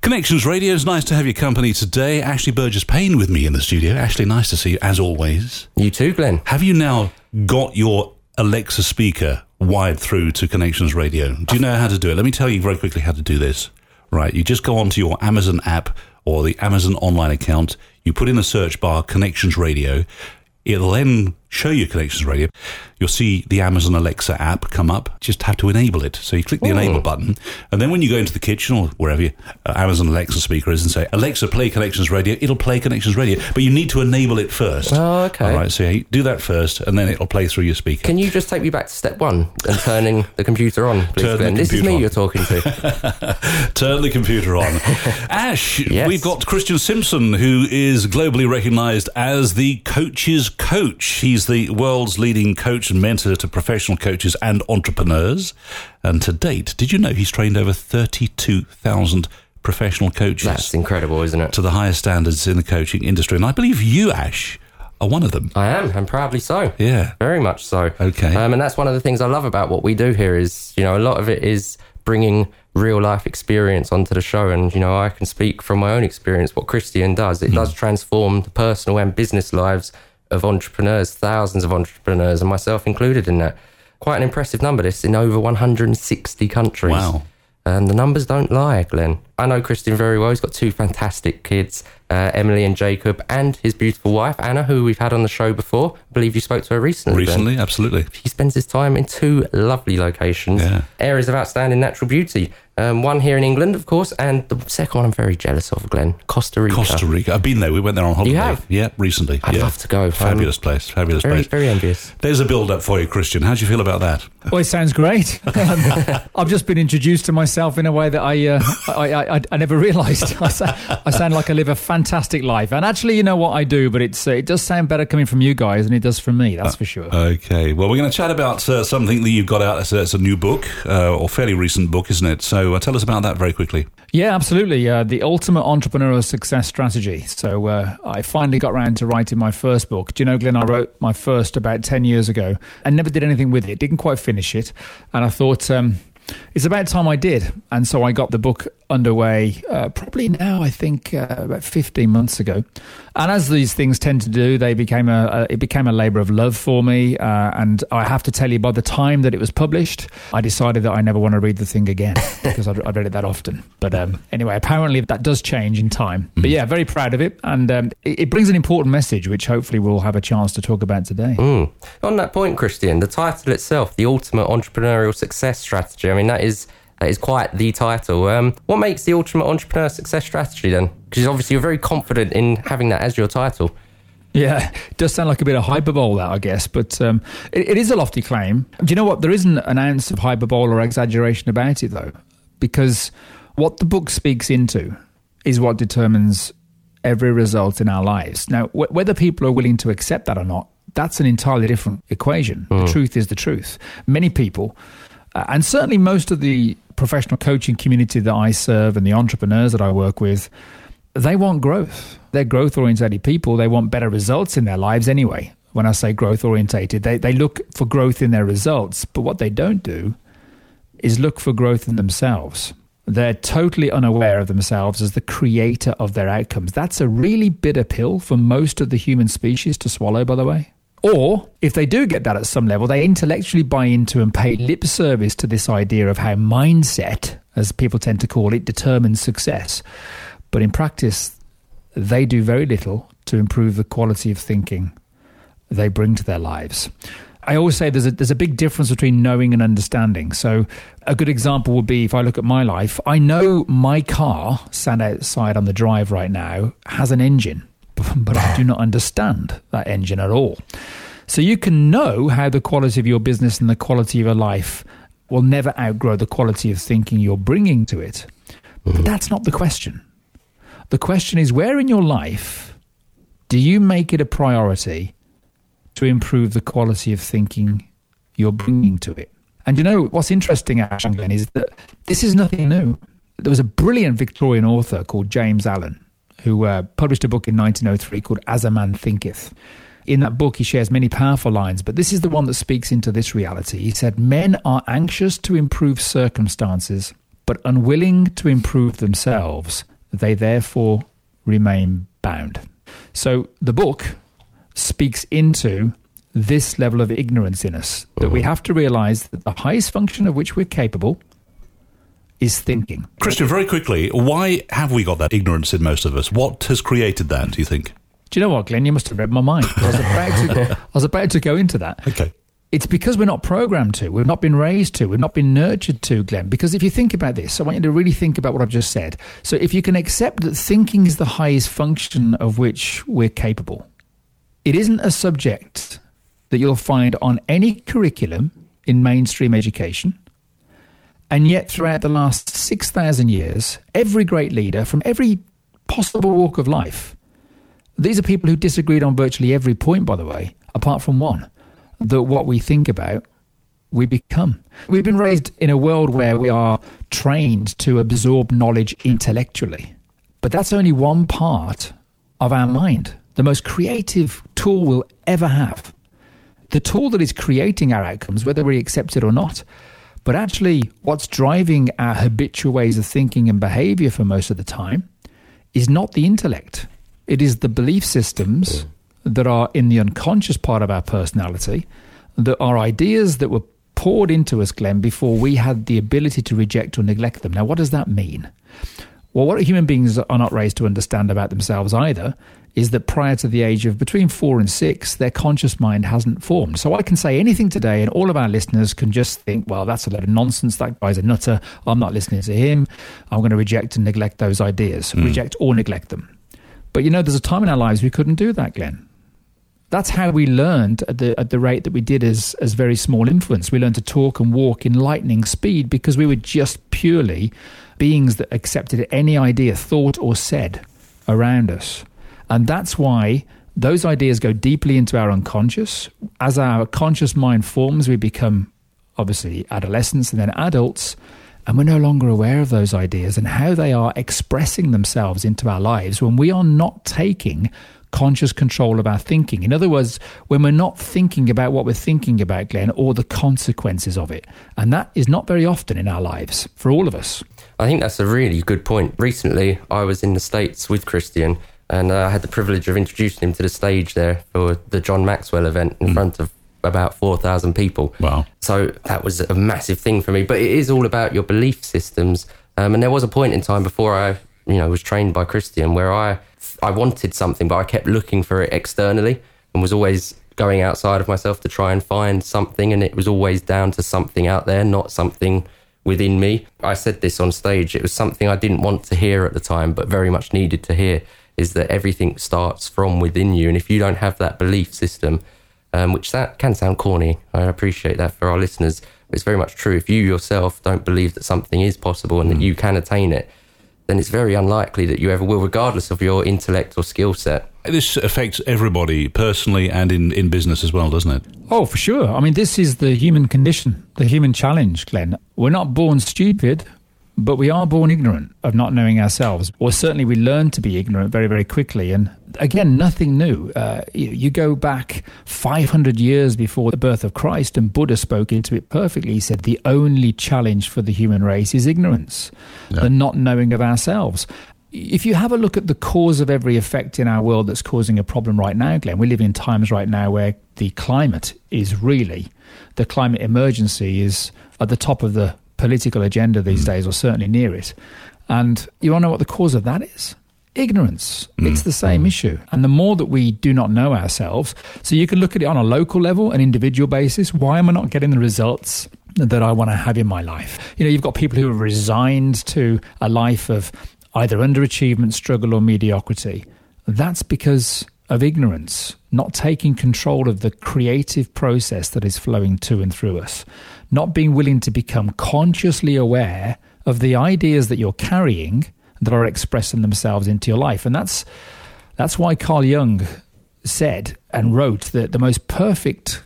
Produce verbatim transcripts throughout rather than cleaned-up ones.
Connections Radio, it's nice to have your company today. Ashley Burgess-Payne with me in the studio. Ashley, nice to see you, as always. You too, Glenn. Have you now got your Alexa speaker wired through to Connections Radio? Do you know how to do it? Let me tell you very quickly how to do this. Right, you just go onto your Amazon app or the Amazon online account. You put in the search bar Connections Radio. It'll then show you Connections Radio. You'll see the Amazon Alexa app come up. Just have to enable it. So you click the Ooh. enable button, and then when you go into the kitchen or wherever your uh, Amazon Alexa speaker is and say, Alexa, play Connections Radio, it'll play Connections Radio. But you need to enable it first. Oh, okay. All right, so you do that first, and then it'll play through your speaker. Can you just take me back to step one and turning the computer on, please, Turn Glenn? the This is me on. you're talking to. Turn the computer on. Ash, Yes. We've got Christian Simpson, who is globally recognised as the coach's coach. He's the world's leading coach and mentor to professional coaches and entrepreneurs. And to date, did you know he's trained over thirty-two thousand professional coaches? That's incredible, isn't it? To the highest standards in the coaching industry. And I believe you, Ash, are one of them. I am, and proudly so. Yeah. Very much so. Okay. Um, and that's one of the things I love about what we do here is, you know, a lot of it is bringing real life experience onto the show. And, you know, I can speak from my own experience what Christian does. It mm. does transform the personal and business lives of entrepreneurs, thousands of entrepreneurs, and myself included in that. Quite an impressive number, this, in over one hundred sixty countries. Wow. And the numbers don't lie, Glenn. I know Christian very well. He's got two fantastic kids, uh, Emily and Jacob, and his beautiful wife, Anna, who we've had on the show before. I believe you spoke to her recently. Recently, Glenn. Absolutely. He spends his time in two lovely locations, yeah. areas of outstanding natural beauty. Um, one here in England, of course, and the second one I'm very jealous of, Glenn, Costa Rica. Costa Rica. I've been there. We went there on holiday. You have? Yeah, recently. I'd yeah. love to go. Fabulous um, place. Fabulous very, place. Very envious. There's a build-up for you, Christian. How do you feel about that? Well, it sounds great. Um, I've just been introduced to myself in a way that I uh, I, I, I never realised. I, sound, I sound like I live a fantastic life. And actually, you know what I do, but it's uh, it does sound better coming from you guys than it does from me, that's uh, for sure. Okay. Well, we're going to chat about uh, something that you've got out. It's a, it's a new book, uh, or fairly recent book, isn't it? So uh, tell us about that very quickly. Yeah, absolutely. Uh, the Ultimate Entrepreneurial Success Strategy. So uh, I finally got around to writing my first book. Do you know, Glenn, I wrote my first about ten years ago and never did anything with it. Didn't quite finish it. And I thought, um, it's about time I did. And so I got the book underway uh, probably now, I think, uh, about fifteen months ago. And as these things tend to do, they became a, a it became a labour of love for me. Uh, and I have to tell you, by the time that it was published, I decided that I never want to read the thing again because I'd, I'd read it that often. But um, anyway, apparently that does change in time. Mm. But yeah, very proud of it. And um, it, it brings an important message, which hopefully we'll have a chance to talk about today. Mm. On that point, Christian, the title itself, The Ultimate Entrepreneurial Success Strategy, I mean, that is... That is quite the title. Um, what makes the Ultimate Entrepreneur Success Strategy then? Because obviously you're very confident in having that as your title. Yeah, it does sound like a bit of hyperbole, that, I guess, but um, it, it is a lofty claim. Do you know what? There isn't an ounce of hyperbole or exaggeration about it, though, because what the book speaks into is what determines every result in our lives. Now, wh- whether people are willing to accept that or not, that's an entirely different equation. Mm. The truth is the truth. Many people, uh, and certainly most of the professional coaching community that I serve and the entrepreneurs that I work with, they want growth. They're growth-orientated people. They want better results in their lives anyway. When I say growth-orientated, they, they look for growth in their results. But what they don't do is look for growth in themselves. They're totally unaware of themselves as the creator of their outcomes. That's a really bitter pill for most of the human species to swallow, by the way. Or, if they do get that at some level, they intellectually buy into and pay lip service to this idea of how mindset, as people tend to call it, determines success. But in practice, they do very little to improve the quality of thinking they bring to their lives. I always say there's a, there's a big difference between knowing and understanding. So a good example would be, if I look at my life, I know my car, sat outside on the drive right now, has an engine, but I do not understand that engine at all. So you can know how the quality of your business and the quality of your life will never outgrow the quality of thinking you're bringing to it. But that's not the question. The question is, where in your life do you make it a priority to improve the quality of thinking you're bringing to it? And you know, what's interesting, Ash and Glenn, is that this is nothing new. There was a brilliant Victorian author called James Allen who uh, published a book in nineteen oh three called As a Man Thinketh. In that book, he shares many powerful lines, but this is the one that speaks into this reality. He said, "Men are anxious to improve circumstances, but unwilling to improve themselves they therefore remain bound. So the book speaks into this level of ignorance in us, that we have to realize that the highest function of which we're capable is thinking. Christian, very quickly, why have we got that ignorance in most of us? What has created that, do you think? Do you know what, Glenn? You must have read my mind. I was about to, I was about to go into that. Okay. It's because we're not programmed to. We've not been raised to. We've not been nurtured to, Glenn. Because if you think about this, I want you to really think about what I've just said. So if you can accept that thinking is the highest function of which we're capable, it isn't a subject that you'll find on any curriculum in mainstream education. And yet throughout the last six thousand years, every great leader from every possible walk of life, these are people who disagreed on virtually every point, by the way, apart from one, that what we think about, we become. We've been raised in a world where we are trained to absorb knowledge intellectually. But that's only one part of our mind, the most creative tool we'll ever have. The tool that is creating our outcomes, whether we accept it or not. But actually, what's driving our habitual ways of thinking and behavior for most of the time is not the intellect. It is the belief systems that are in the unconscious part of our personality, that are ideas that were poured into us, Glenn, before we had the ability to reject or neglect them. Now, what does that mean? Well, what human beings are not raised to understand about themselves either is that prior to the age of between four and six, their conscious mind hasn't formed. So I can say anything today and all of our listeners can just think, well, that's a load of nonsense. That guy's a nutter. I'm not listening to him. I'm going to reject and neglect those ideas, mm. reject or neglect them. But, you know, there's a time in our lives we couldn't do that, Glenn. That's how we learned at the at the rate that we did as, as very small infants. We learned to talk and walk in lightning speed because we were just purely beings that accepted any idea, thought or said around us. And that's why those ideas go deeply into our unconscious. As our conscious mind forms, we become obviously adolescents and then adults. And we're no longer aware of those ideas and how they are expressing themselves into our lives when we are not taking conscious control of our thinking. In other words, when we're not thinking about what we're thinking about, Glenn, or the consequences of it. And that is not very often in our lives for all of us. I think that's a really good point. Recently, I was in the States with Christian and uh, I had the privilege of introducing him to the stage there for the John Maxwell event in mm. front of about four thousand people. Wow. So that was a massive thing for me. But it is all about your belief systems. Um, and there was a point in time before I, you know, was trained by Christian where I, I wanted something, but I kept looking for it externally and was always going outside of myself to try and find something. And it was always down to something out there, not something within me. I said this on stage. It was something I didn't want to hear at the time, but very much needed to hear, is that everything starts from within you. And if you don't have that belief system, Um, which that can sound corny, I appreciate that for our listeners, but it's very much true. If you yourself don't believe that something is possible and mm. that you can attain it, then it's very unlikely that you ever will, regardless of your intellect or skill set. This affects everybody personally and in, in business as well, doesn't it? Oh, for sure. I mean, this is the human condition, the human challenge, Glenn. We're not born stupid, but we are born ignorant of not knowing ourselves. Or certainly we learn to be ignorant very, very quickly. And again, nothing new. Uh, you, you go back five hundred years before the birth of Christ, and Buddha spoke into it perfectly. He said, the only challenge for the human race is ignorance, yeah. the not knowing of ourselves. If you have a look at the cause of every effect in our world that's causing a problem right now, Glenn, we live in times right now where the climate is really, the climate emergency is at the top of the political agenda these mm. days, or certainly near it. And you want to know what the cause of that is? Ignorance. Mm. It's the same mm. issue. And the more that we do not know ourselves, so you can look at it on a local level, an individual basis. Why am I not getting the results that I want to have in my life? You know, you've got people who are resigned to a life of either underachievement, struggle, or mediocrity. That's because of ignorance, not taking control of the creative process that is flowing to and through us, not being willing to become consciously aware of the ideas that you're carrying that are expressing themselves into your life. And that's that's why Carl Jung said and wrote that the most perfect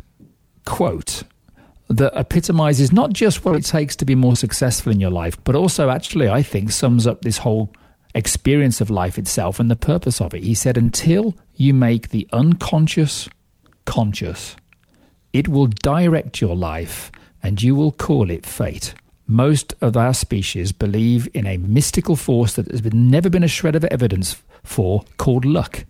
quote that epitomizes not just what it takes to be more successful in your life, but also actually, I think, sums up this whole experience of life itself and the purpose of it. He said, until you make the unconscious conscious, it will direct your life and you will call it fate. most of our species believe in a mystical force that has been, never been a shred of evidence for, called luck.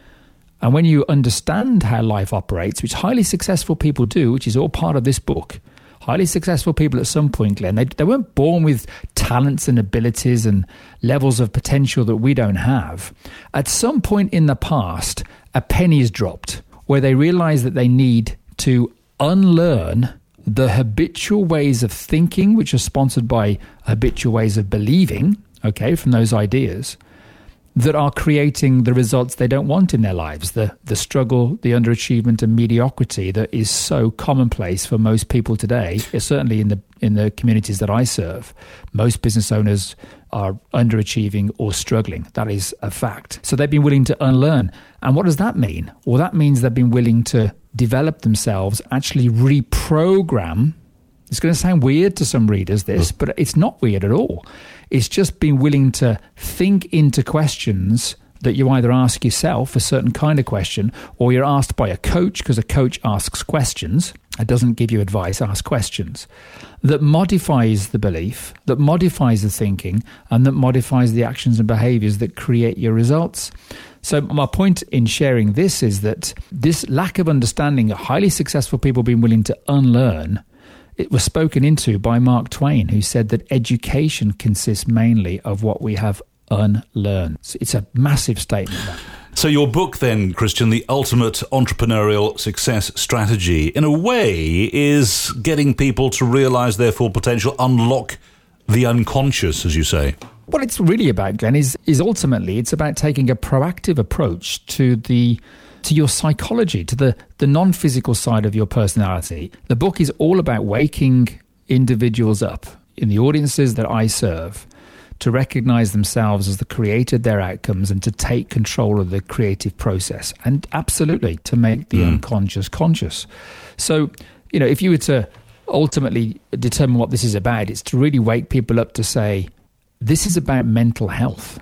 And when you understand how life operates, which highly successful people do, which is all part of this book, highly successful people at some point, Glenn, they, they weren't born with talents and abilities and levels of potential that we don't have. At some point in the past, a penny is dropped where they realize that they need to unlearn the habitual ways of thinking, which are sponsored by habitual ways of believing, okay, from those ideas, that are creating the results they don't want in their lives, the the struggle, the underachievement and mediocrity that is so commonplace for most people today, certainly in the in the communities that I serve. Most business owners are underachieving or struggling. That is a fact. So they've been willing to unlearn. And what does that mean? Well, that means they've been willing to develop themselves, actually reprogram. It's going to sound weird to some readers, this, but it's not weird at all. It's just being willing to think into questions that you either ask yourself, a certain kind of question, or you're asked by a coach, because a coach asks questions. It doesn't give you advice, asks questions. That modifies the belief, that modifies the thinking, and that modifies the actions and behaviors that create your results. So my point in sharing this is that this lack of understanding of highly successful people being willing to unlearn, it was spoken into by Mark Twain, who said that education consists mainly of what we have unlearned. It's a massive statement, that. So your book then, Christian, The Ultimate Entrepreneurial Success Strategy, in a way is getting people to realise their full potential, unlock the unconscious, as you say. What it's really about, Glenn, is, is ultimately it's about taking a proactive approach to the to your psychology, to the, the non-physical side of your personality. The book is all about waking individuals up in the audiences that I serve to recognize themselves as the creator of their outcomes and to take control of the creative process, and absolutely to make the mm. unconscious conscious. So, you know, if you were to ultimately determine what this is about, it's to really wake people up to say, this is about mental health.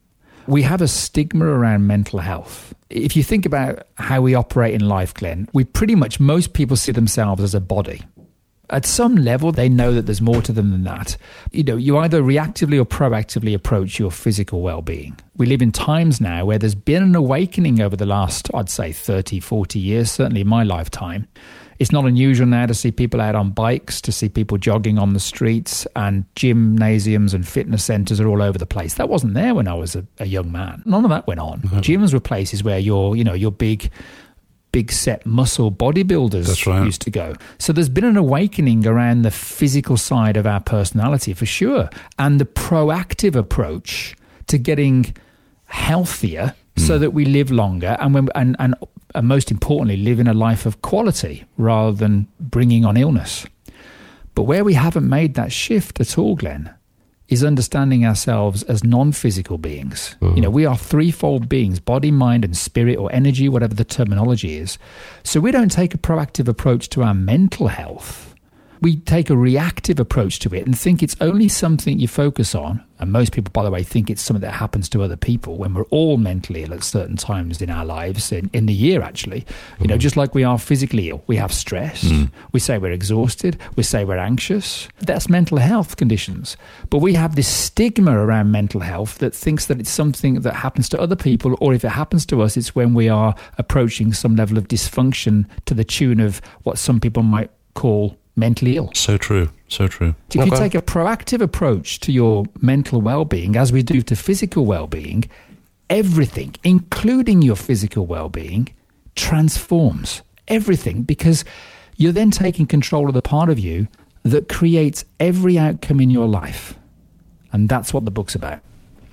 We have a stigma around mental health. If you think about how we operate in life, Glenn, we pretty much, most people see themselves as a body. At some level, they know that there's more to them than that. You know, you either reactively or proactively approach your physical well-being. We live in times now where there's been an awakening over the last, I'd say, thirty, forty years, certainly in my lifetime. It's not unusual now to see people out on bikes, to see people jogging on the streets, and gymnasiums and fitness centres are all over the place. That wasn't there when I was a, a young man. None of that went on. Mm-hmm. Gyms were places where your, you know, your big... big set muscle bodybuilders That's right. used to go. So there's been an awakening around the physical side of our personality for sure, and the proactive approach to getting healthier mm. so that we live longer and, when, and, and, and most importantly, live in a life of quality rather than bringing on illness. But where we haven't made that shift at all, Glenn, is understanding ourselves as non-physical beings. Mm-hmm. You know, we are threefold beings, body, mind, and spirit, or energy, whatever the terminology is. So we don't take a proactive approach to our mental health. We take a reactive approach to it and think it's only something you focus on. And most people, by the way, think it's something that happens to other people when we're all mentally ill at certain times in our lives, in, in the year, actually. You know, just like we are physically ill. We have stress. Mm. We say we're exhausted. We say we're anxious. That's mental health conditions. But we have this stigma around mental health that thinks that it's something that happens to other people, or if it happens to us, it's when we are approaching some level of dysfunction to the tune of what some people might call mentally ill. So true, so true. If you take a proactive approach to your mental well-being, as we do to physical well-being, everything, including your physical well-being, transforms. Everything, because you're then taking control of the part of you that creates every outcome in your life. And that's what the book's about.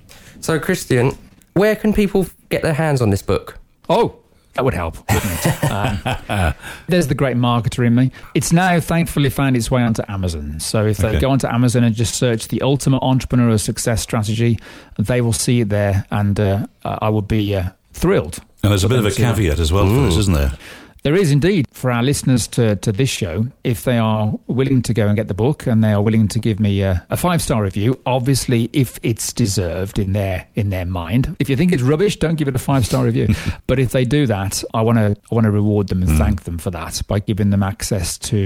So, Christian, where can people get their hands on this book? Oh, that would help, wouldn't it? um, there's the great marketer in me. It's now thankfully found its way onto Amazon. So if they okay. go onto Amazon and just search The Ultimate Entrepreneurial Success Strategy, they will see it there, and uh, I would be uh, thrilled. And there's a bit of a caveat as well for this, isn't there? There is indeed. For our listeners to, to this show, if they are willing to go and get the book and they are willing to give me a, a five-star review, obviously if it's deserved in their in their mind. If you think it's rubbish, don't give it a five-star review. But if they do that, I want to I want to reward them and mm. thank them for that by giving them access to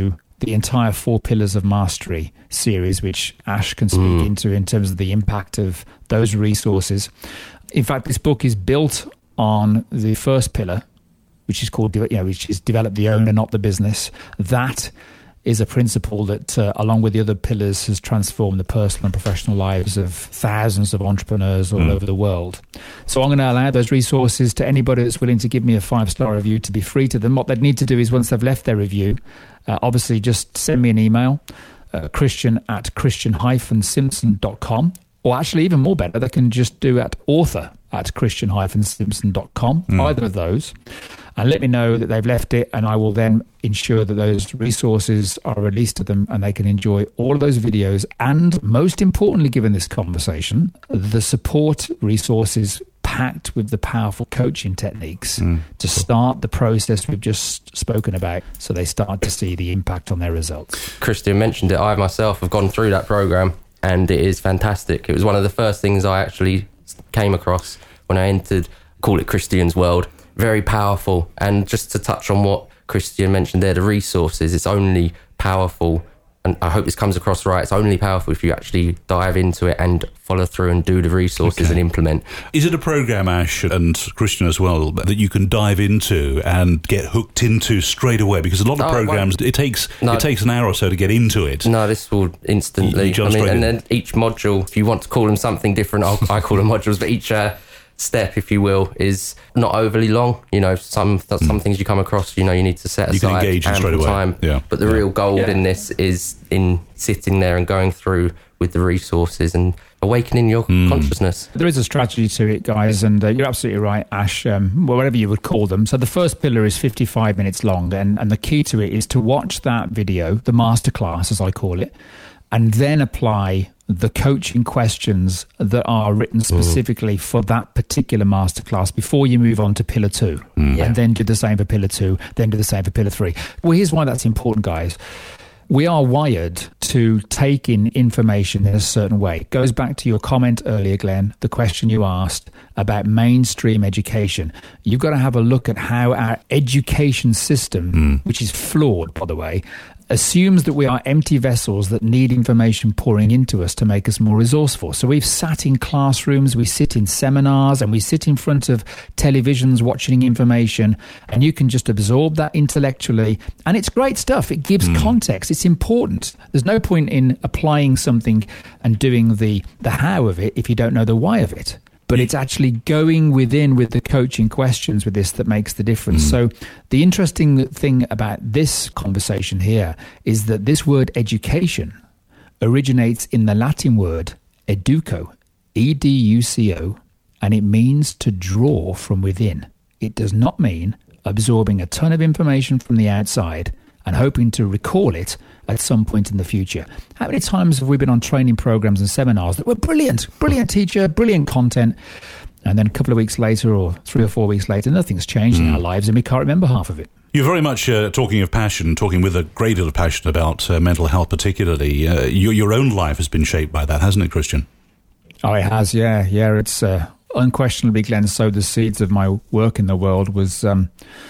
the entire Four Pillars of Mastery series, which Ash can speak mm. into in terms of the impact of those resources. In fact, this book is built on the first pillar, which is called, you know, which is develop the owner, not the business. That is a principle that, uh, along with the other pillars, has transformed the personal and professional lives of thousands of entrepreneurs all mm. over the world. So I'm going to allow those resources to anybody that's willing to give me a five-star review to be free to them. What they'd need to do is, once they've left their review, uh, obviously just send me an email, uh, christian at christian dash simpson dot com, or actually even more better, they can just do at author at christian dash simpson dot com, mm. either of those, and let me know that they've left it, and I will then ensure that those resources are released to them and they can enjoy all of those videos, and most importantly, given this conversation, the support resources packed with the powerful coaching techniques mm. to start the process we've just spoken about, so they start to see the impact on their results. Christian mentioned it. I myself have gone through that program, and it is fantastic. It was one of the first things I actually came across when I entered, call it Christian's world. Very powerful. And just to touch on what Christian mentioned there, the resources, it's only powerful, and I hope this comes across right, it's only powerful if you actually dive into it and follow through and do the resources okay. and implement. Is it a program, Ash, and Christian as well, that you can dive into and get hooked into straight away? Because a lot of oh, programs, well, it takes no, it takes an hour or so to get into it. No, this will instantly. You, you I mean, and in. then each module, if you want to call them something different, I'll, I call them modules, but each uh, step, if you will, is not overly long. You know, some some mm. things you come across, you know, you need to set you aside can engage straight away. time. Yeah. But the yeah. real gold yeah. in this is in sitting there and going through with the resources and awakening your mm. consciousness. There is a strategy to it, guys, and uh, you're absolutely right, Ash, um, whatever you would call them. So the first pillar is fifty-five minutes long, and, and the key to it is to watch that video, the masterclass, as I call it, and then apply the coaching questions that are written specifically mm. for that particular masterclass before you move on to pillar two. Mm. Yeah. And then do the same for pillar two, then do the same for pillar three. Well, here's why that's important, guys. We are wired to take in information in a certain way. It goes back to your comment earlier, Glenn, the question you asked about mainstream education. You've got to have a look at how our education system, mm. which is flawed, by the way, assumes that we are empty vessels that need information pouring into us to make us more resourceful. So we've sat in classrooms, we sit in seminars, and we sit in front of televisions watching information, and you can just absorb that intellectually. And it's great stuff. It gives mm. context. It's important. There's no point in applying something and doing the, the how of it if you don't know the why of it. But it's actually going within with the coaching questions with this that makes the difference. Mm. So the interesting thing about this conversation here is that this word education originates in the Latin word educo, E D U C O, and it means to draw from within. It does not mean absorbing a ton of information from the outside and hoping to recall it at some point in the future. How many times have we been on training programs and seminars that were brilliant, brilliant teacher, brilliant content, and then a couple of weeks later or three or four weeks later, nothing's changed mm. in our lives and we can't remember half of it. You're very much uh, talking of passion, talking with a great deal of passion about uh, mental health particularly. Uh, your, your own life has been shaped by that, hasn't it, Christian? Oh, it has, yeah. Yeah, it's uh, unquestionably, Glenn, sowed the seeds of my work in the world was um,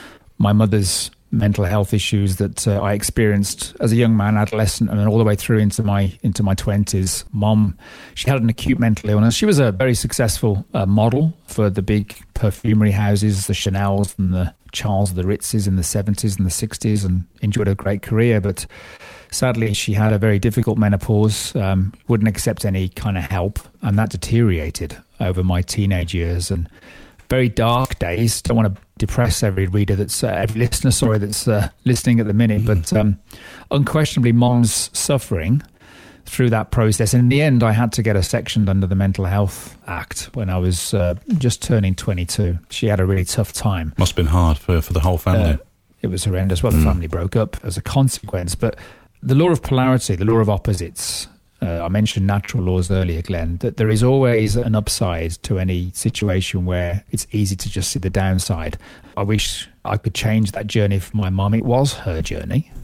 my mother's mental health issues that uh, I experienced as a young man, adolescent, and then all the way through into my into my twenties. Mom, she had an acute mental illness. She was a very successful uh, model for the big perfumery houses, the Chanels and the Charles, the Ritzes in the seventies and the sixties, and enjoyed a great career. But sadly, she had a very difficult menopause, um, wouldn't accept any kind of help, and that deteriorated over my teenage years. And very dark days. Don't want to depress every reader that's uh, every listener, sorry, that's uh, listening at the minute. But um, unquestionably, Mom's suffering through that process. And in the end, I had to get her sectioned under the Mental Health Act when I was uh, just turning twenty-two. She had a really tough time. Must have been hard for for the whole family. Uh, it was horrendous. Well, the mm. family broke up as a consequence. But the law of polarity, the law of opposites. Uh, I mentioned natural laws earlier, Glenn, that there is always an upside to any situation where it's easy to just see the downside. I wish I could change that journey for my mum. It was her journey.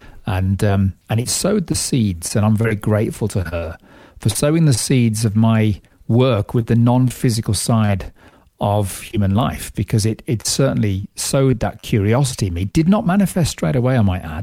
And um, and it sowed the seeds, and I'm very grateful to her for sowing the seeds of my work with the non-physical side of human life, because it, it certainly sowed that curiosity in me. It did not manifest straight away, I might add.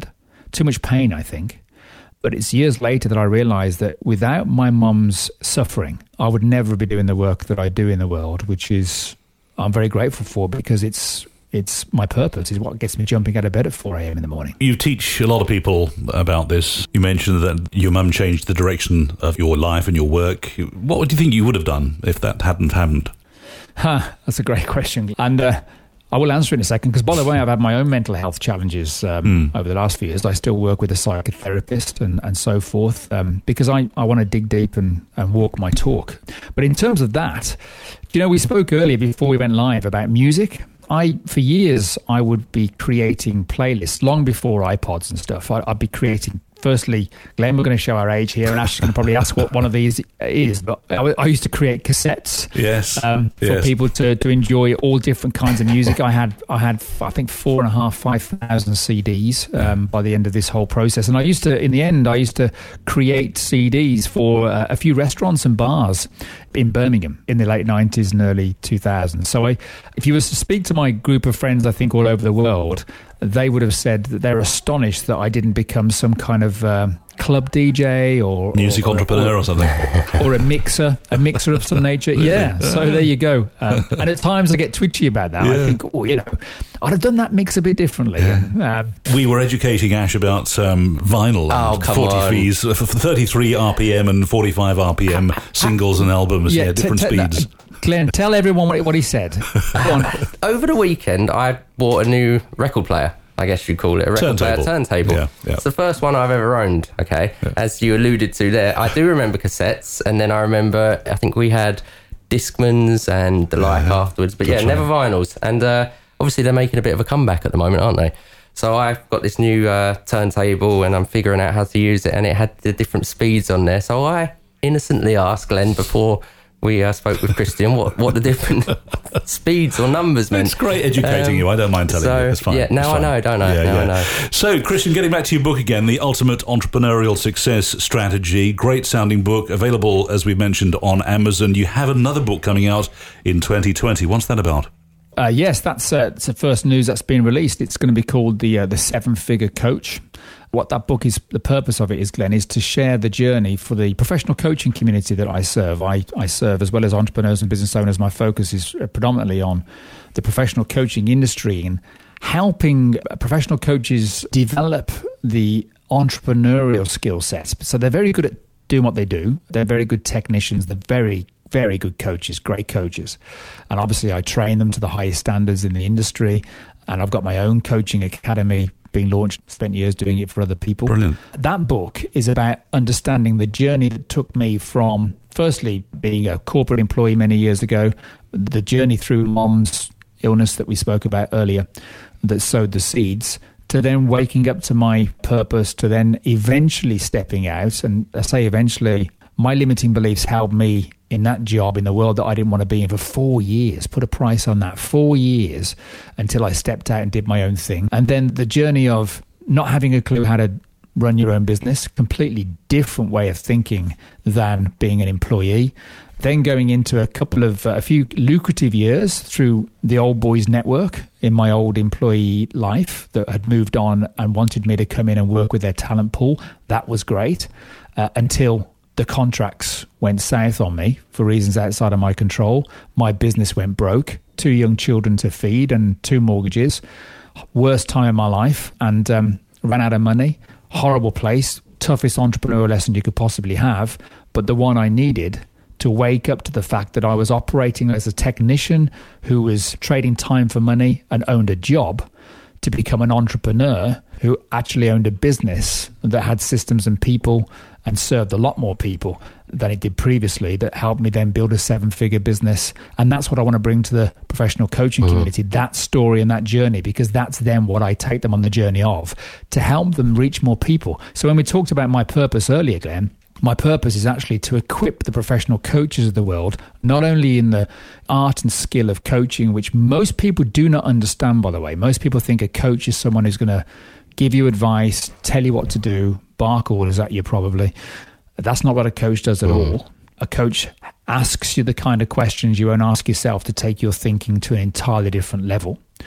too much pain, I think. But it's years later that I realized that without my mum's suffering, I would never be doing the work that I do in the world, which is, I'm very grateful for, because it's it's my purpose, is what gets me jumping out of bed at four a.m. in the morning. You teach a lot of people about this. You mentioned that your mum changed the direction of your life and your work. What do you think you would have done if that hadn't happened? Huh, that's a great question. And uh, I will answer in a second, because, by the way, I've had my own mental health challenges um, mm. over the last few years. I still work with a psychotherapist and, and so forth, um, because I, I want to dig deep and, and walk my talk. But in terms of that, you know, we spoke earlier before we went live about music. I, for years, I would be creating playlists long before iPods and stuff. I, I'd be creating, firstly, Glenn, we're going to show our age here, and Ash is going to probably ask what one of these is, but I, I used to create cassettes yes, um, for yes. people to, to enjoy all different kinds of music. I had, I had, I think, four and a half, five thousand C Ds um, by the end of this whole process. And I used to, in the end, I used to create C Ds for uh, a few restaurants and bars in Birmingham in the late nineties and early two thousands. So I, if you were to speak to my group of friends, I think all over the world, they would have said that they're astonished that I didn't become some kind of um, club D J or music or, entrepreneur or, or something, or a mixer, a mixer of some nature. Yeah, so there you go. Um, and at times I get twitchy about that. Yeah. I think, oh, you know, I'd have done that mix a bit differently. Yeah. Um, we were educating Ash about um, vinyl, oh, and forty Vs, thirty-three R P M and forty-five R P M singles and albums. Yeah, yeah different t- t- speeds. Glenn, tell everyone what, what he said. Over the weekend, I bought a new record player. I guess you'd call it a record turntable. player turntable. Yeah, yeah. It's the first one I've ever owned, okay? Yeah. As you alluded to there, I do remember cassettes, and then I remember, I think we had Discmans and the like uh-huh. afterwards, but That's yeah, right. never vinyls. And uh, obviously they're making a bit of a comeback at the moment, aren't they? So I've got this new uh, turntable, and I'm figuring out how to use it, and it had the different speeds on there. So I innocently asked Glenn before we uh, spoke with Christian what, what the different speeds or numbers meant. It's great educating um, you. I don't mind telling so, you. It's fine. Yeah, now fine. I know, don't I? Yeah, now yeah. I know. So, Christian, getting back to your book again, The Ultimate Entrepreneurial Success Strategy. Great sounding book, available, as we mentioned, on Amazon. You have another book coming out in twenty twenty. What's that about? Uh, yes, that's uh, it's the first news that's been released. It's going to be called the uh, the Seven Figure Coach. What that book is, the purpose of it is, Glenn, is to share the journey for the professional coaching community that I serve. I, I serve as well as entrepreneurs and business owners. My focus is predominantly on the professional coaching industry and helping professional coaches develop the entrepreneurial skill sets. So they're very good at doing what they do. They're very good technicians. They're very very good coaches, great coaches. And obviously I train them to the highest standards in the industry. And I've got my own coaching academy being launched, spent years doing it for other people. Brilliant. That book is about understanding the journey that took me from, firstly, being a corporate employee many years ago, the journey through mom's illness that we spoke about earlier, that sowed the seeds, to then waking up to my purpose, to then eventually stepping out. And I say eventually, my limiting beliefs held me in that job in the world that I didn't want to be in for four years. Put a price on that. Four years until I stepped out and did my own thing. And then the journey of not having a clue how to run your own business, completely different way of thinking than being an employee. Then going into a couple of, uh, a few lucrative years through the Old Boys Network in my old employee life that had moved on and wanted me to come in and work with their talent pool. That was great uh, until the contracts went south on me for reasons outside of my control. My business went broke, two young children to feed and two mortgages. Worst time in my life, and um, ran out of money. Horrible place, toughest entrepreneurial lesson you could possibly have, but the one I needed to wake up to the fact that I was operating as a technician who was trading time for money and owned a job, to become an entrepreneur who actually owned a business that had systems and people and served a lot more people than it did previously, that helped me then build a seven-figure business. And that's what I want to bring to the professional coaching mm. community, that story and that journey, because that's then what I take them on the journey of, to help them reach more people. So when we talked about my purpose earlier, Glenn, my purpose is actually to equip the professional coaches of the world, not only in the art and skill of coaching, which most people do not understand, by the way. Most people think a coach is someone who's going to give you advice, tell you what to do, bark orders at you probably. That's not what a coach does at mm. all. A coach asks you the kind of questions you won't ask yourself to take your thinking to an entirely different level.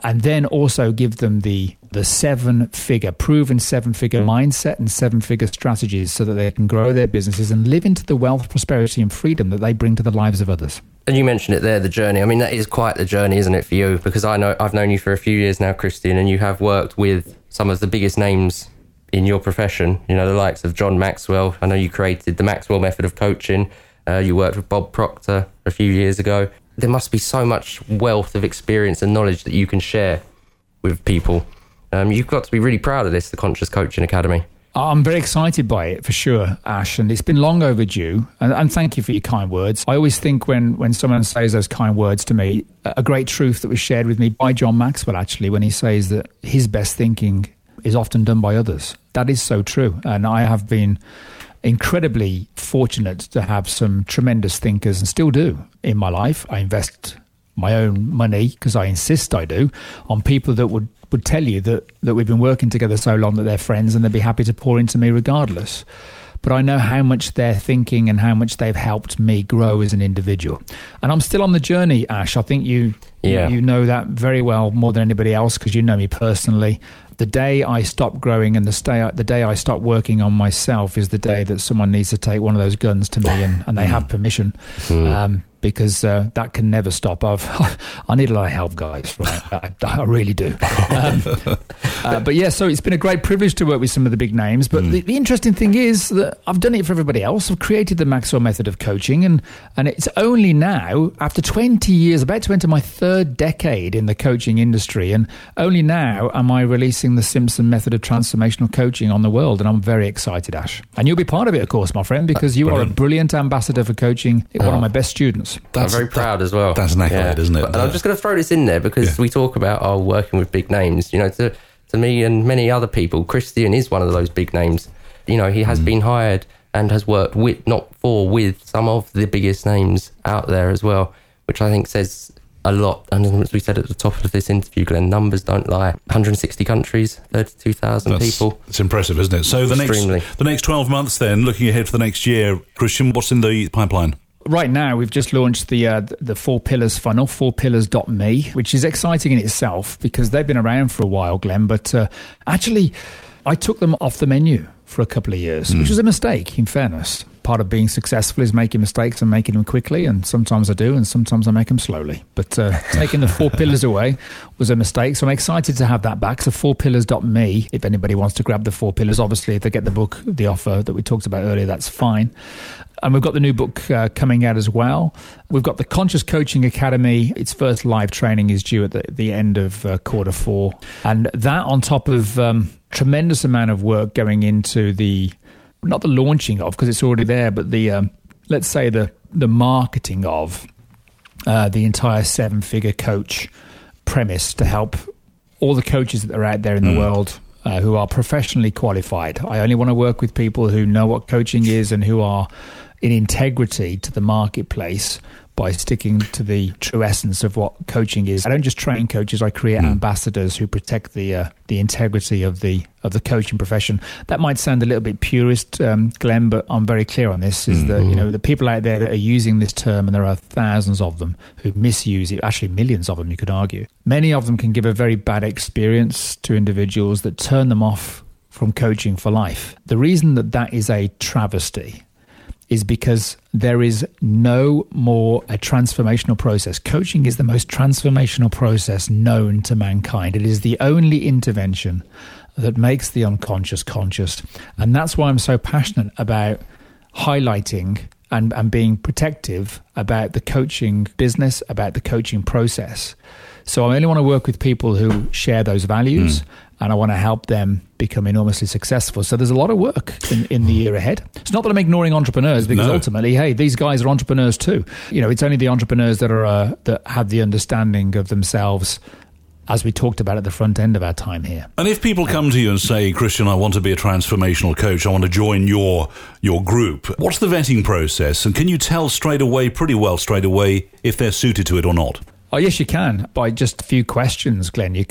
and then also give them the the seven-figure, proven seven-figure mindset and seven-figure strategies so that they can grow their businesses and live into the wealth, prosperity and freedom that they bring to the lives of others. And you mentioned it there, the journey. I mean, that is quite the journey, isn't it, for you? Because I know I've known you for a few years now, Christian, and you have worked with some of the biggest names in your profession, you know, the likes of John Maxwell. I know you created the Maxwell method of coaching. Uh, you worked with Bob Proctor a few years ago. There must be so much wealth of experience and knowledge that you can share with people. Um, you've got to be really proud of this, the Conscious Coaching Academy. I'm very excited by it, for sure, Ash, and it's been long overdue, and, and thank you for your kind words. I always think when, when someone says those kind words to me, a great truth that was shared with me by John Maxwell, actually, when he says that his best thinking is often done by others. That is so true, and I have been incredibly fortunate to have some tremendous thinkers, and still do, in my life. I invest my own money, because I insist I do, on people that would would tell you that, that we've been working together so long that they're friends and they'd be happy to pour into me regardless. But I know how much they're thinking and how much they've helped me grow as an individual. And I'm still on the journey, Ash. I think you yeah. you know that very well, more than anybody else, because you know me personally. The day I stop growing and the, stay, the day I stop working on myself is the day that someone needs to take one of those guns to me, and, and they have permission. Mm. Um, because uh, that can never stop. I've, I need a lot of help, guys. Right? I, I really do. Um, uh, but yeah, so it's been a great privilege to work with some of the big names. But mm. the, the interesting thing is that I've done it for everybody else. I've created the Maxwell method of coaching, and and it's only now, after twenty years, about to enter my third decade in the coaching industry, and only now am I releasing the Simpson method of transformational coaching on the world, and I'm very excited, Ash. And you'll be part of it, of course, my friend, because you Brilliant. are a brilliant ambassador for coaching, one oh. of my best students. That's, I'm very proud that, as well. That's an accolade, yeah. isn't it? But, and I'm just going to throw this in there because yeah. we talk about our working with big names. You know, to to me and many other people, Christian is one of those big names. You know, he has mm. been hired and has worked with, not for, with some of the biggest names out there as well, which I think says a lot. And as we said at the top of this interview, Glenn, numbers don't lie. one hundred sixty countries, thirty-two thousand people. It's impressive, isn't it? So the Extremely. next the next twelve months then, looking ahead for the next year, Christian, what's in the pipeline? Right now, we've just launched the uh, the Four Pillars funnel, four pillars dot me, which is exciting in itself because they've been around for a while, Glenn. But uh, actually, I took them off the menu for a couple of years, mm. which was a mistake, in fairness. Part of being successful is making mistakes and making them quickly, and sometimes I do, and sometimes I make them slowly. But uh, taking the four pillars away was a mistake, so I'm excited to have that back. So four pillars dot me, if anybody wants to grab the four pillars, obviously, if they get the book, the offer that we talked about earlier, that's fine. And we've got the new book uh, coming out as well. We've got the Conscious Coaching Academy. Its first live training is due at the, the end of uh, quarter four. And that on top of um, tremendous amount of work going into the, not the launching of, because it's already there, but the, um, let's say the, the marketing of uh, the entire seven-figure coach premise to help all the coaches that are out there in the mm. world uh, who are professionally qualified. I only want to work with people who know what coaching is and who are in integrity to the marketplace by sticking to the true essence of what coaching is. I don't just train coaches; I create mm. ambassadors who protect the uh, the integrity of the of the coaching profession. That might sound a little bit purist, um, Glenn, but I'm very clear on this: is mm-hmm. that you know the people out there that are using this term, and there are thousands of them who misuse it. Actually, millions of them, you could argue. Many of them can give a very bad experience to individuals that turn them off from coaching for life. The reason that that is a travesty is because there is no more a transformational process. Coaching is the most transformational process known to mankind. It is the only intervention that makes the unconscious conscious. And that's why I'm so passionate about highlighting and, and being protective about the coaching business, about the coaching process. So I only want to work with people who share those values, mm. and I want to help them become enormously successful. So there's a lot of work in, in the year ahead. It's not that I'm ignoring entrepreneurs, because no. ultimately, hey, these guys are entrepreneurs too. You know, it's only the entrepreneurs that are uh, that have the understanding of themselves, as we talked about at the front end of our time here. And if people come to you and say, Christian, I want to be a transformational coach, I want to join your your group, what's the vetting process? And can you tell straight away, pretty well straight away, if they're suited to it or not? Oh, yes, you can. By just a few questions, Glenn, you can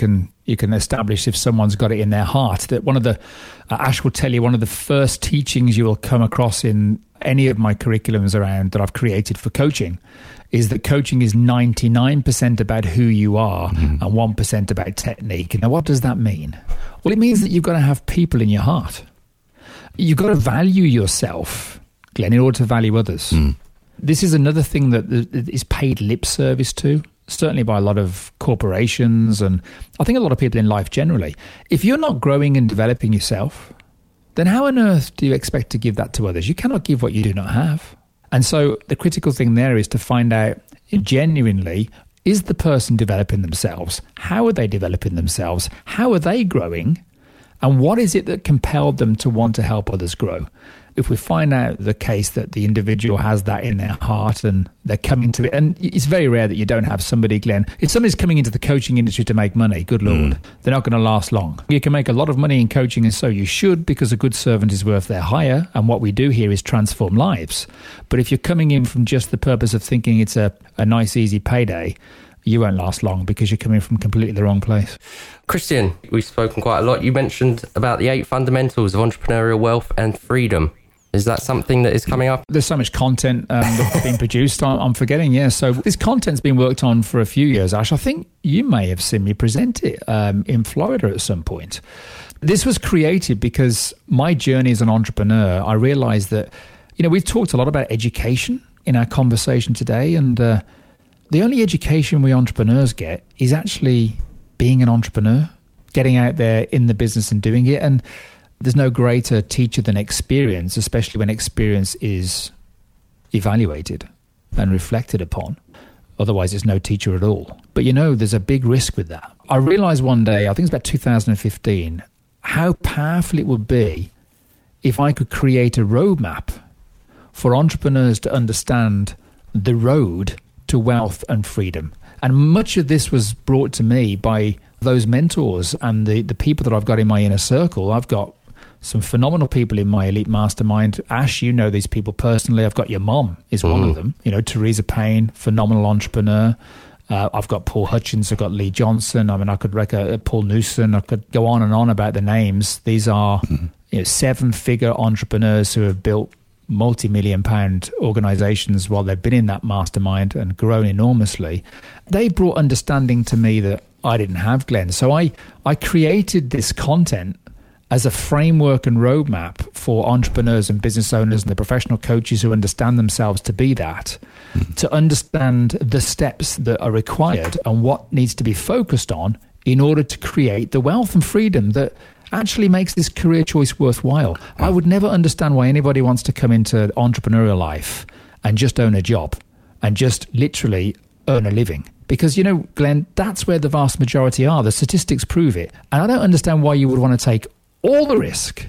You can establish if someone's got it in their heart. That one of the, uh, Ash will tell you, one of the first teachings you will come across in any of my curriculums around that I've created for coaching is that coaching is ninety-nine percent about who you are mm-hmm. and one percent about technique. Now, what does that mean? Well, it means that you've got to have people in your heart. You've got to value yourself, Glenn, in order to value others. Mm. This is another thing that is paid lip service to, certainly by a lot of corporations and I think a lot of people in life generally. If you're not growing and developing yourself, then how on earth do you expect to give that to others? You cannot give what you do not have. And so the critical thing there is to find out genuinely, is the person developing themselves? How are they developing themselves? How are they growing? And what is it that compelled them to want to help others grow? If we find out the case that the individual has that in their heart and they're coming to it, and it's very rare that you don't have somebody, Glenn, if somebody's coming into the coaching industry to make money, good Lord, mm. they're not going to last long. You can make a lot of money in coaching, and so you should, because a good servant is worth their hire, and what we do here is transform lives. But if you're coming in from just the purpose of thinking it's a, a nice, easy payday, you won't last long because you're coming from completely the wrong place. Christian, we've spoken quite a lot. You mentioned about the eight fundamentals of entrepreneurial wealth and freedom. Is that something that is coming up? There's so much content um, that's been produced. I'm, I'm forgetting, yeah. So this content's been worked on for a few years, Ash. I think you may have seen me present it um, in Florida at some point. This was created because my journey as an entrepreneur, I realized that, you know, we've talked a lot about education in our conversation today, and uh, the only education we entrepreneurs get is actually being an entrepreneur, getting out there in the business and doing it. And there's no greater teacher than experience, especially when experience is evaluated and reflected upon. Otherwise, there's no teacher at all. But you know, there's a big risk with that. I realized one day, I think it's about two thousand fifteen, how powerful it would be if I could create a roadmap for entrepreneurs to understand the road to wealth and freedom. And much of this was brought to me by those mentors and the, the people that I've got in my inner circle. I've got some phenomenal people in my elite mastermind. Ash, you know these people personally. I've got your mom is one mm. of them. You know, Teresa Payne, phenomenal entrepreneur. Uh, I've got Paul Hutchins. I've got Lee Johnson. I mean, I could rec- uh, Paul Newson. I could go on and on about the names. These are mm. you know, seven-figure entrepreneurs who have built multi-million pound organizations while they've been in that mastermind and grown enormously. They brought understanding to me that I didn't have, Glenn. So I, I created this content as a framework and roadmap for entrepreneurs and business owners and the professional coaches who understand themselves to be that, mm. to understand the steps that are required and what needs to be focused on in order to create the wealth and freedom that actually makes this career choice worthwhile. I would never understand why anybody wants to come into entrepreneurial life and just own a job and just literally earn a living. Because, you know, Glenn, that's where the vast majority are. The statistics prove it. And I don't understand why you would want to take all the risk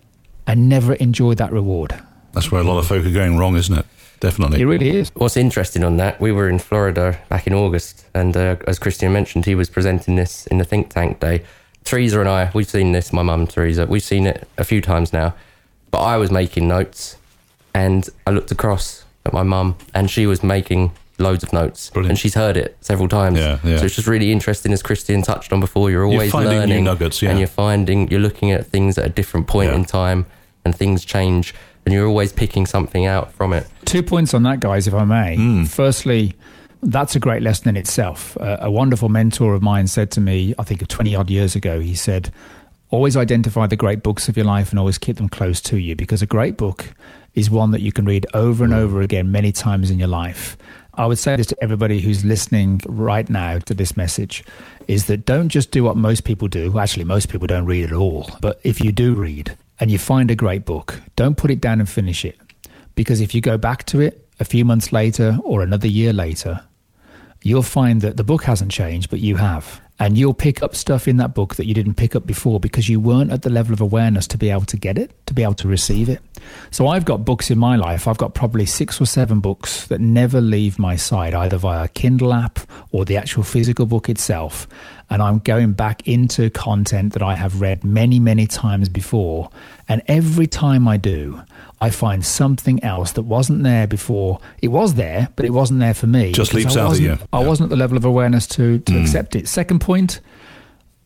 and never enjoy that reward. That's where a lot of folk are going wrong, isn't it? Definitely. It really is. What's interesting on that, we were in Florida back in August, and uh, as Christian mentioned, he was presenting this in the think tank day. Teresa and I, we've seen this, my mum, Teresa, we've seen it a few times now, but I was making notes and I looked across at my mum and she was making loads of notes. Brilliant. And she's heard it several times. Yeah, yeah. So it's just really interesting, as Christian touched on before, you're always you're finding learning new nuggets, yeah. and you're finding, you're looking at things at a different point yeah. in time and things change and you're always picking something out from it. Two points on that, guys, if I may. Mm. Firstly, that's a great lesson in itself. Uh, a wonderful mentor of mine said to me, I think twenty odd years ago, he said, always identify the great books of your life and always keep them close to you, because a great book is one that you can read over and over again many times in your life. I would say this to everybody who's listening right now to this message, is that don't just do what most people do. Actually, most people don't read at all. But if you do read and you find a great book, don't put it down and finish it. Because if you go back to it a few months later or another year later, you'll find that the book hasn't changed, but you have. And you'll pick up stuff in that book that you didn't pick up before because you weren't at the level of awareness to be able to get it, to be able to receive it. So I've got books in my life. I've got probably six or seven books that never leave my side, either via Kindle app or the actual physical book itself. And I'm going back into content that I have read many, many times before. And every time I do, I find something else that wasn't there before. It was there, but it wasn't there for me. Just leaps I out at you. I yeah. wasn't at the level of awareness to, to mm. accept it. Second point,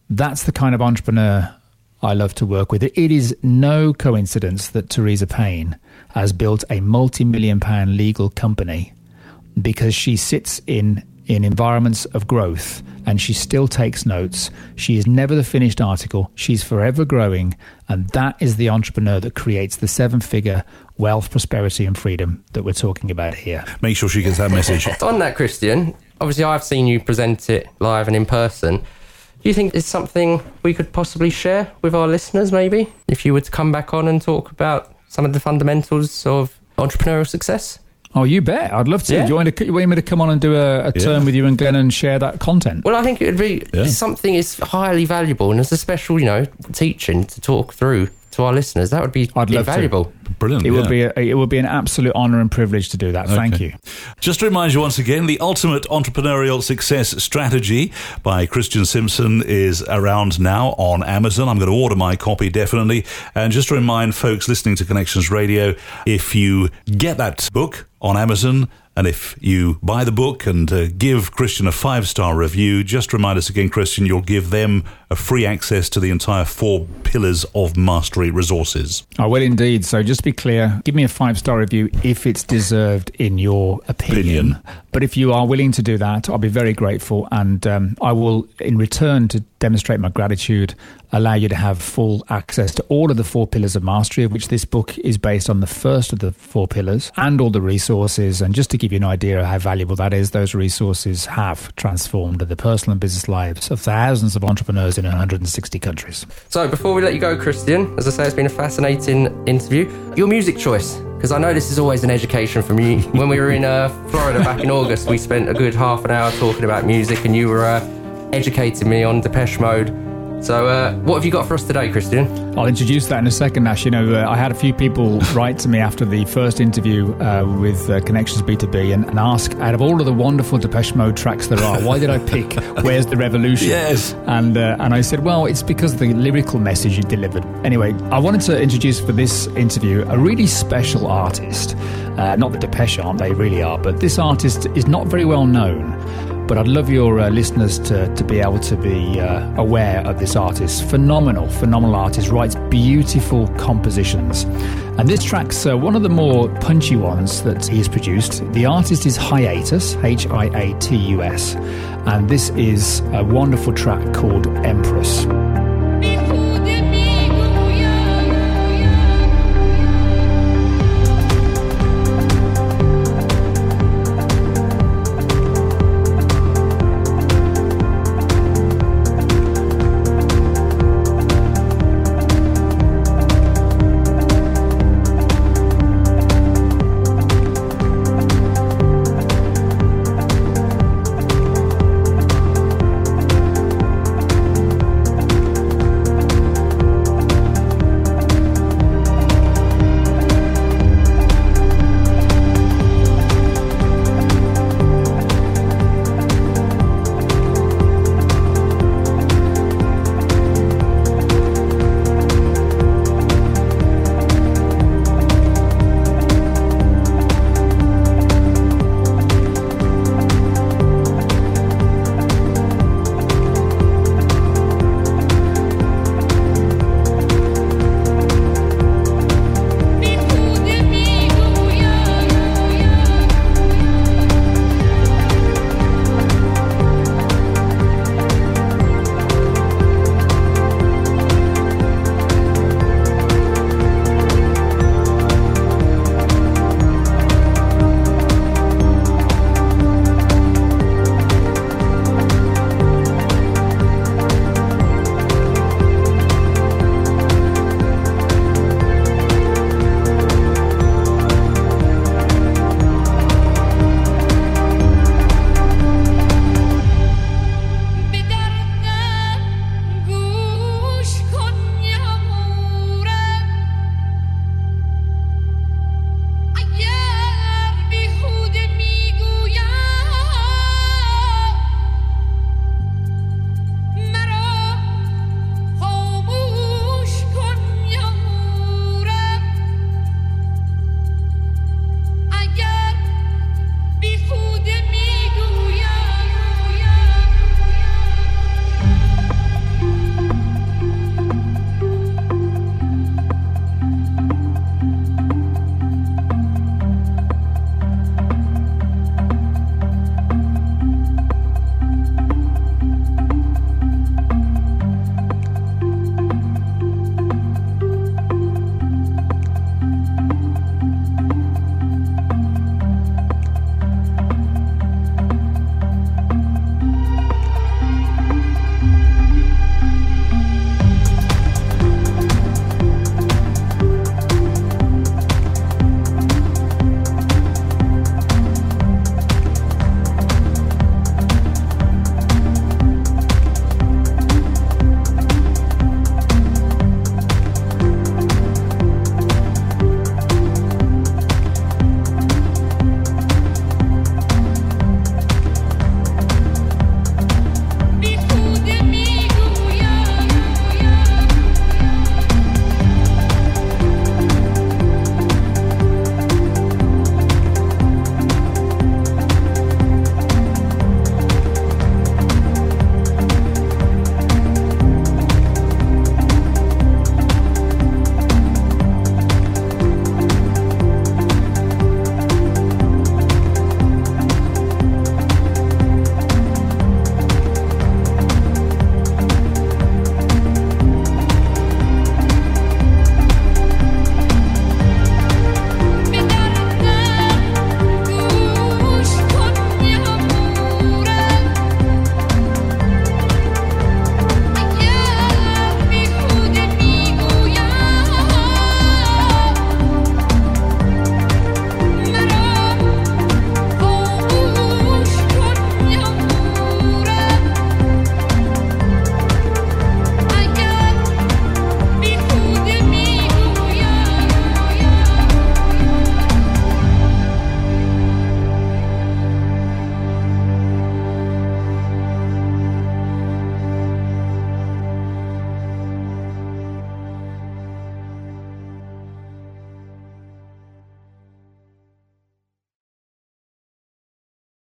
That's the kind of entrepreneur I love to work with. It is no coincidence that Theresa Payne has built a multi-million pound legal company, because she sits in, in environments of growth and she still takes notes. She is never the finished article. She's forever growing. And that is the entrepreneur that creates the seven-figure wealth, prosperity and freedom that we're talking about here. Make sure she gets that message. On that, Christian, obviously I've seen you present it live and in person. Do you think it's something we could possibly share with our listeners, maybe, if you were to come back on and talk about some of the fundamentals of entrepreneurial success? Oh, you bet. I'd love to. Yeah. Do you want, to, you want me to come on and do a, a Yeah. turn with you and Glenn and share that content? Well, I think it would be Yeah. something is highly valuable, and it's a special, you know, teaching to talk through to our listeners. That would be I'd love to. invaluable. Brilliant. It yeah. would be a, it would be an absolute honour and privilege to do that. Thank Okay. you. Just to remind you once again, The Ultimate Entrepreneurial Success Strategy by Christian Simpson is around now on Amazon. I'm going to order my copy, definitely. And just to remind folks listening to Connections Radio, if you get that book on Amazon, and if you buy the book and uh, give Christian a five-star review, just remind us again, Christian, you'll give them a free access to the entire four pillars of mastery resources. I will indeed. So just to be clear, give me a five-star review if it's deserved in your opinion. Opinion. But if you are willing to do that, I'll be very grateful. And um, I will, in return to demonstrate my gratitude, allow you to have full access to all of the four pillars of mastery, of which this book is based on the first of the four pillars, and all the resources. And just to give you an idea of how valuable that is, those resources have transformed the personal and business lives of thousands of entrepreneurs in one hundred sixty countries. So before we let you go, Christian, as I say, it's been a fascinating interview. Your music choice, because I know this is always an education from you. When we were in uh, Florida back in August, we spent a good half an hour talking about music, and you were uh, educating me on Depeche Mode. So uh, what have you got for us today, Christian? I'll introduce that in a second, Ash. You know, uh, I had a few people write to me after the first interview uh, with uh, Connections B two B and, and ask, out of all of the wonderful Depeche Mode tracks there are, why did I pick Where's the Revolution? Yes. And uh, and I said, well, it's because of the lyrical message you delivered. Anyway, I wanted to introduce for this interview a really special artist. Uh, not the Depeche aren't, they really are, but this artist is not very well known. But I'd love your uh, listeners to, to be able to be uh, aware of this artist. Phenomenal, phenomenal artist, writes beautiful compositions. And this track's uh, one of the more punchy ones that he's produced. The artist is Hiatus, H I A T U S. And this is a wonderful track called Empress.